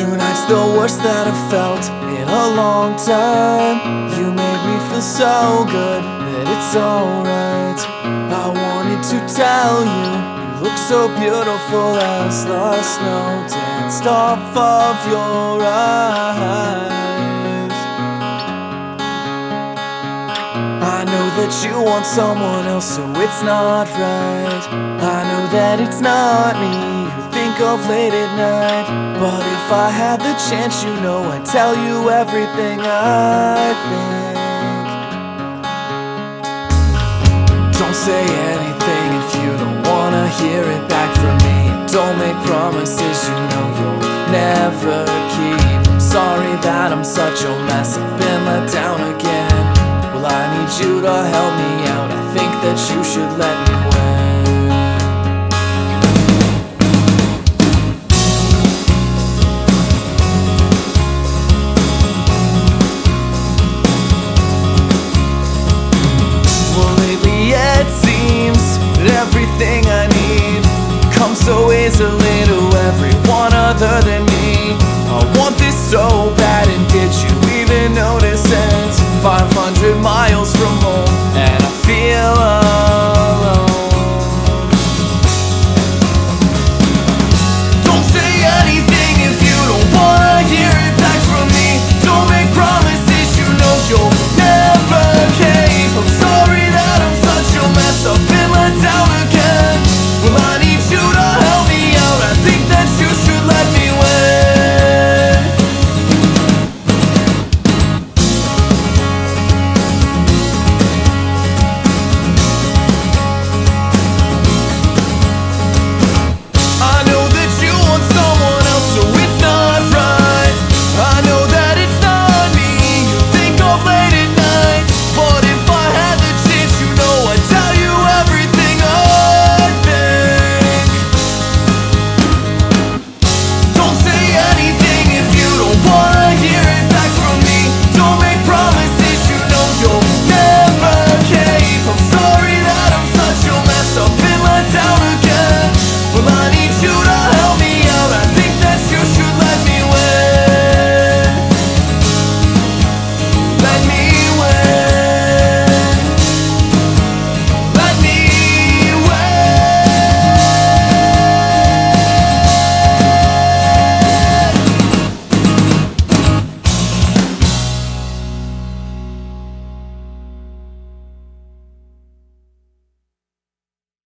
Tonight's the worst that I've felt in a long time. You made me feel so good that it's alright. I wanted to tell you, you look so beautiful as the snow danced off of your eyes. I know that you want someone else, so it's not right. I know that it's not me you think of late at night. But if I had the chance, you know I'd tell you everything I think. Don't say anything if you don't wanna hear it back from me. And don't make promises you know you'll never keep. I'm sorry that I'm such a mess, I've been let down again. Well, I need you to help me out, I think that you should let me win.